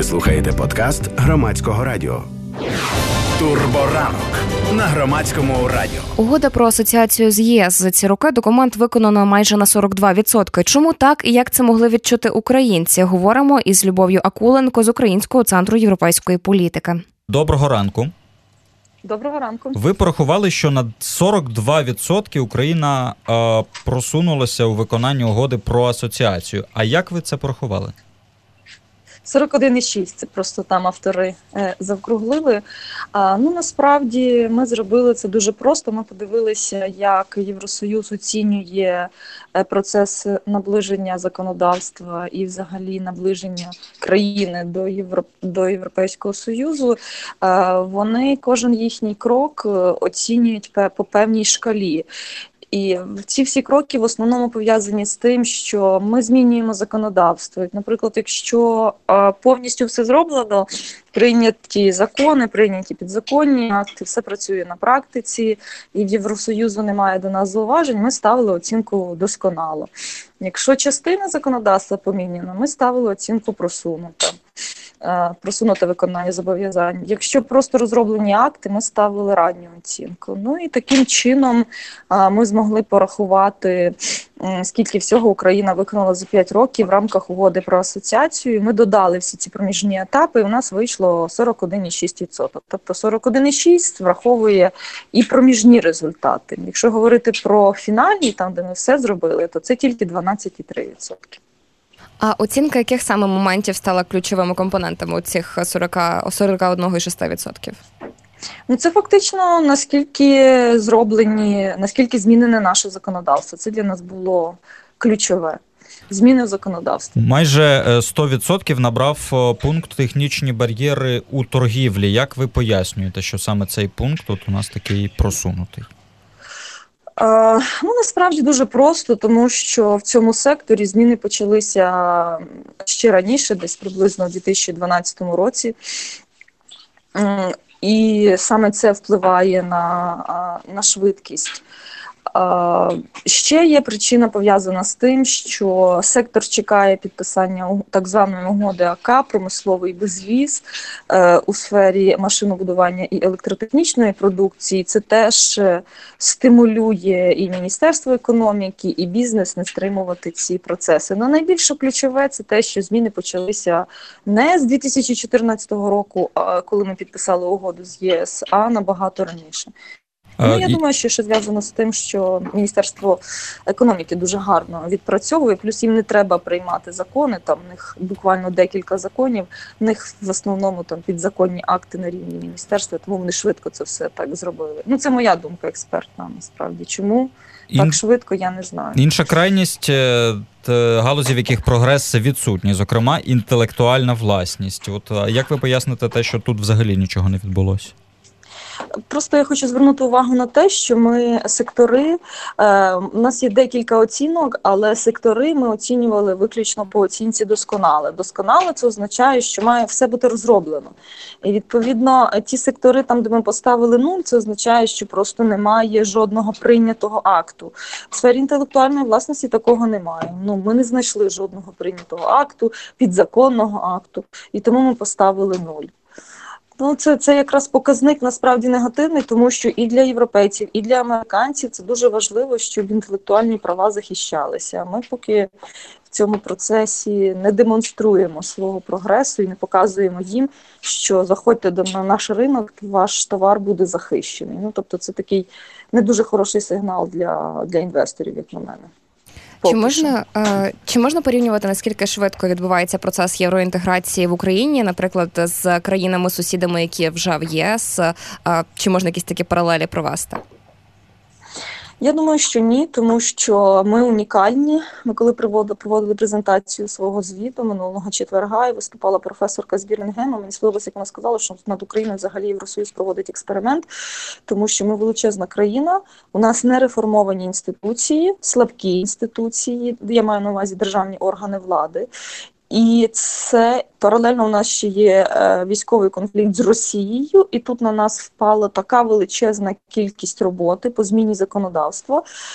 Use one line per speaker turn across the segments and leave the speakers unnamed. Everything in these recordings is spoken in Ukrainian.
Ви слухаєте подкаст Громадського радіо. Турборанок на Громадському радіо.
Угода про асоціацію з ЄС. За ці роки документ виконано майже на 42%. Чому так і як це могли відчути українці? Говоримо із Любов'ю Акуленко з Українського центру європейської політики.
Доброго ранку.
Доброго ранку.
Ви порахували, що на 42% Україна просунулася у виконанні угоди про асоціацію. А як ви це порахували?
41,6, це просто там автори завкруглили. Насправді ми зробили це дуже просто. Ми подивилися, як Євросоюз оцінює процес наближення законодавства і взагалі наближення країни до Європейського Союзу. Вони кожен їхній крок оцінюють по певній шкалі. І ці всі кроки в основному пов'язані з тим, що ми змінюємо законодавство. Наприклад, якщо повністю все зроблено, прийняті закони, прийняті підзаконні акти, все працює на практиці, і в Євросоюзу немає до нас зауважень, ми ставили оцінку досконало. Якщо частина законодавства поміняна, ми ставили оцінку просунуте виконання зобов'язань. Якщо просто розроблені акти, ми ставили ранню оцінку. І таким чином ми змогли порахувати, скільки всього Україна виконала за 5 років в рамках угоди про асоціацію. Ми додали всі ці проміжні етапи, і у нас вийшло 41,6%. Тобто 41,6% враховує і проміжні результати. Якщо говорити про фінальні, там, де ми все зробили, то це тільки 12,3%.
А оцінка яких саме моментів стала ключовими компонентами у цих 41,6%?
Це фактично наскільки змінене наше законодавство. Це для нас було ключове. Зміни в законодавстві.
Майже 100% набрав пункт технічні бар'єри у торгівлі. Як ви пояснюєте, що саме цей пункт у нас такий просунутий?
Насправді дуже просто, тому що в цьому секторі зміни почалися ще раніше, десь приблизно у 2012 році. І саме це впливає на швидкість. Ще є причина пов'язана з тим, що сектор чекає підписання так званої угоди АК, промисловий безвіз у сфері машинобудування і електротехнічної продукції. Це теж стимулює і Міністерство економіки, і бізнес не стримувати ці процеси. Найбільше ключове – це те, що зміни почалися не з 2014 року, коли ми підписали угоду з ЄС, а набагато раніше. Я думаю, що ще зв'язано з тим, що Міністерство економіки дуже гарно відпрацьовує, плюс їм не треба приймати закони, там в них буквально декілька законів, в них в основному там підзаконні акти на рівні міністерства, тому вони швидко це все так зробили. Це моя думка експертна, насправді. Чому так швидко, я не знаю.
Інша крайність галузі, в яких прогрес відсутній, зокрема інтелектуальна власність. Як ви поясните те, що тут взагалі нічого не відбулося?
Просто я хочу звернути увагу на те, що ми сектори, у нас є декілька оцінок, але сектори ми оцінювали виключно по оцінці досконале. Досконале – це означає, що має все бути розроблено. І відповідно ті сектори, там де ми поставили 0, це означає, що просто немає жодного прийнятого акту. В сфері інтелектуальної власності такого немає. Ми не знайшли жодного прийнятого акту, підзаконного акту, і тому ми поставили 0. Це якраз показник насправді негативний, тому що і для європейців, і для американців це дуже важливо, щоб інтелектуальні права захищалися. Ми поки в цьому процесі не демонструємо свого прогресу і не показуємо їм, що заходьте на наш ринок, ваш товар буде захищений. Тобто це такий не дуже хороший сигнал для інвесторів, як на мене.
Чи можна порівнювати, наскільки швидко відбувається процес євроінтеграції в Україні, наприклад, з країнами-сусідами, які вже в ЄС? Чи можна якісь такі паралелі провести?
Я думаю, що ні, тому що ми унікальні. Ми коли проводили презентацію свого звіту минулого четверга, і виступала професорка з Бірмінгема, мені сподобалося, як вона сказала, що над Україною взагалі Євросоюз проводить експеримент, тому що ми величезна країна, у нас не реформовані інституції, слабкі інституції, я маю на увазі державні органи влади. І це паралельно у нас ще є військовий конфлікт з Росією, і тут на нас впала така величезна кількість роботи по зміні законодавства.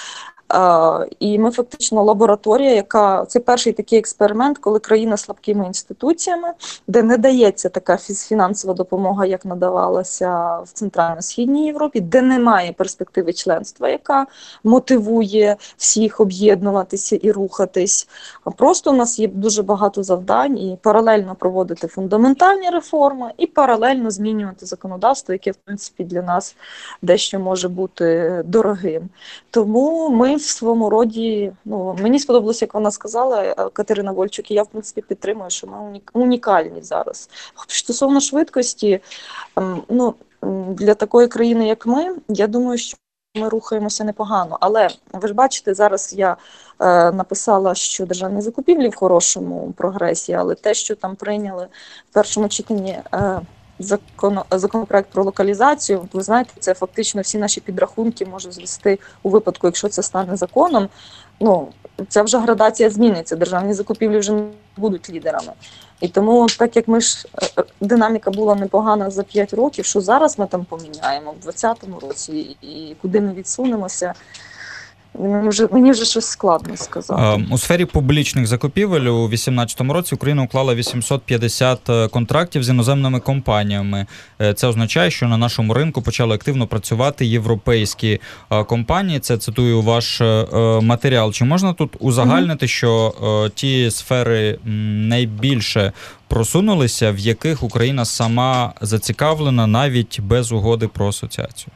І ми фактично лабораторія, це перший такий експеримент, коли країна з слабкими інституціями, де не дається така фінансова допомога, як надавалася в Центрально-Східній Європі, де немає перспективи членства, яка мотивує всіх об'єднуватися і рухатись. Просто у нас є дуже багато завдань і паралельно проводити фундаментальні реформи, і паралельно змінювати законодавство, яке, в принципі, для нас дещо може бути дорогим. Тому ми в своєму роді, мені сподобалося, як вона сказала, Катерина Вольчук, і я, в принципі, підтримую, що ми унікальні зараз. Стосовно швидкості, для такої країни, як ми, я думаю, що ми рухаємося непогано. Але ви ж бачите, зараз я написала, що державні закупівлі в хорошому прогресі, але те, що там прийняли в першому читанні законопроект про локалізацію, ви знаєте, це фактично всі наші підрахунки може звести у випадку, якщо це стане законом. Ця вже градація зміниться, державні закупівлі вже не будуть лідерами. І тому, так як динаміка була непогана за 5 років, що зараз ми там поміняємо в 2020 році і куди ми відсунемося, мені вже щось складно сказати.
У сфері публічних закупівель у 2018 році Україна уклала 850 контрактів з іноземними компаніями. Це означає, що на нашому ринку почали активно працювати європейські компанії. Це цитую ваш матеріал. Чи можна тут узагальнити, що ті сфери найбільше просунулися, в яких Україна сама зацікавлена навіть без угоди про асоціацію?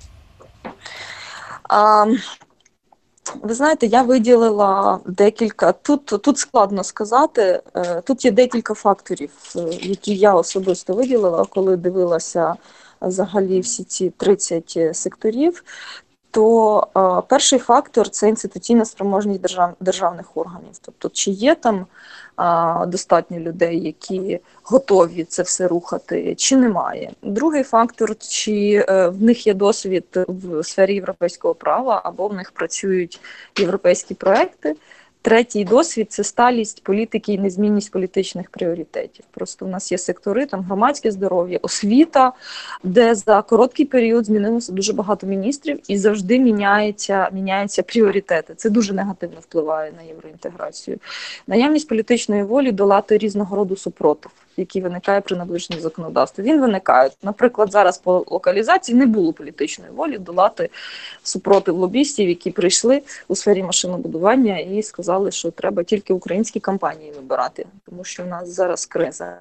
Ви знаєте, я виділила декілька, тут складно сказати, тут є декілька факторів, які я особисто виділила, коли дивилася взагалі всі ці 30 секторів. То перший фактор – це інституційна спроможність державних органів. Тобто, чи є там достатньо людей, які готові це все рухати, чи немає. Другий фактор – чи в них є досвід в сфері європейського права, або в них працюють європейські проекти. Третій досвід – це сталість політики і незмінність політичних пріоритетів. Просто в нас є сектори, там громадське здоров'я, освіта, де за короткий період змінилося дуже багато міністрів і завжди міняються пріоритети. Це дуже негативно впливає на євроінтеграцію. Наявність політичної волі долати різного роду супротив, який виникає при наближенні законодавства. Він виникає. Наприклад, зараз по локалізації не було політичної волі долати супротив лобістів, які прийшли у сфері машинобудування і сказали, що треба тільки українські компанії вибирати, тому що в нас зараз криза.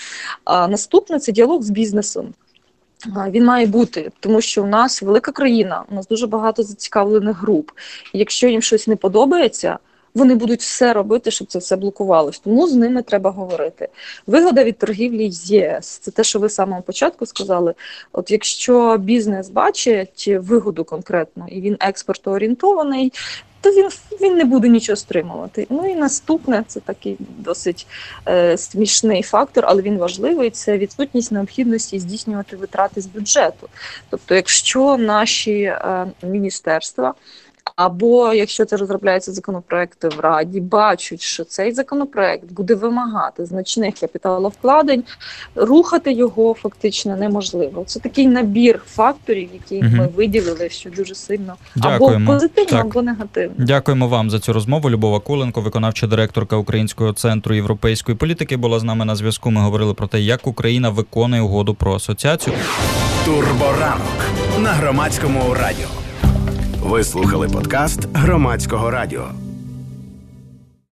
А наступне – це діалог з бізнесом. Він має бути, тому що в нас велика країна, у нас дуже багато зацікавлених груп. І якщо їм щось не подобається, вони будуть все робити, щоб це все блокувалось. Тому з ними треба говорити. Вигода від торгівлі з ЄС. Це те, що ви з самого початку сказали. От якщо бізнес бачить вигоду конкретно, і він експортоорієнтований, то він не буде нічого стримувати. Ну і наступне, це такий досить смішний фактор, але він важливий, це відсутність необхідності здійснювати витрати з бюджету. Тобто, якщо наші міністерства, або якщо це розробляються законопроекти в Раді, бачать, що цей законопроект буде вимагати значних капіталовкладень, рухати його фактично неможливо. Це такий набір факторів, які ми виділили, що дуже сильно або позитивно, або негативно.
Дякуємо вам за цю розмову. Любов Акуленко, виконавча директорка Українського центру європейської політики, була з нами на зв'язку. Ми говорили про те, як Україна виконує угоду про асоціацію.
Турборанок на Громадському радіо. Ви слухали подкаст Громадського радіо.